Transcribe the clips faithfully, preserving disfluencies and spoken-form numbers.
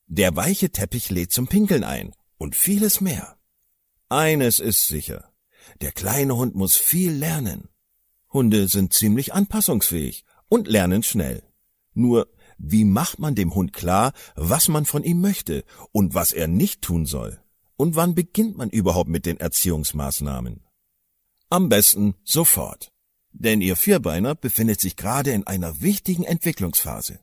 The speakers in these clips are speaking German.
Der weiche Teppich lädt zum Pinkeln ein und vieles mehr. Eines ist sicher, der kleine Hund muss viel lernen. Hunde sind ziemlich anpassungsfähig und lernen schnell. Nur, wie macht man dem Hund klar, was man von ihm möchte und was er nicht tun soll? Und wann beginnt man überhaupt mit den Erziehungsmaßnahmen? Am besten sofort, denn Ihr Vierbeiner befindet sich gerade in einer wichtigen Entwicklungsphase.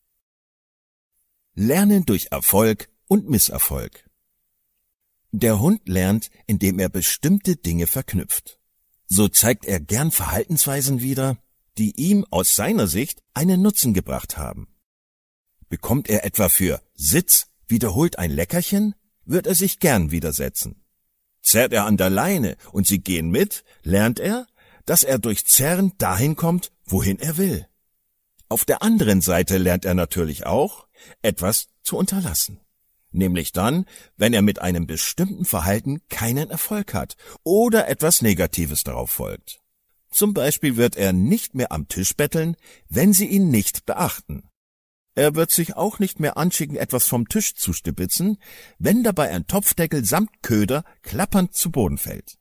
Lernen durch Erfolg und Misserfolg. Der Hund lernt, indem er bestimmte Dinge verknüpft. So zeigt er gern Verhaltensweisen wieder, die ihm aus seiner Sicht einen Nutzen gebracht haben. Bekommt er etwa für Sitz wiederholt ein Leckerchen, wird er sich gern widersetzen. Zerrt er an der Leine und Sie gehen mit, lernt er, dass er durch Zerren dahin kommt, wohin er will. Auf der anderen Seite lernt er natürlich auch, etwas zu unterlassen. Nämlich dann, wenn er mit einem bestimmten Verhalten keinen Erfolg hat oder etwas Negatives darauf folgt. Zum Beispiel wird er nicht mehr am Tisch betteln, wenn Sie ihn nicht beachten. Er wird sich auch nicht mehr anschicken, etwas vom Tisch zu stibitzen, wenn dabei ein Topfdeckel samt Köder klappernd zu Boden fällt.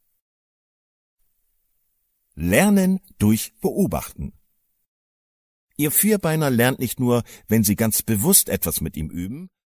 Lernen durch Beobachten. Ihr Vierbeiner lernt nicht nur, wenn Sie ganz bewusst etwas mit ihm üben,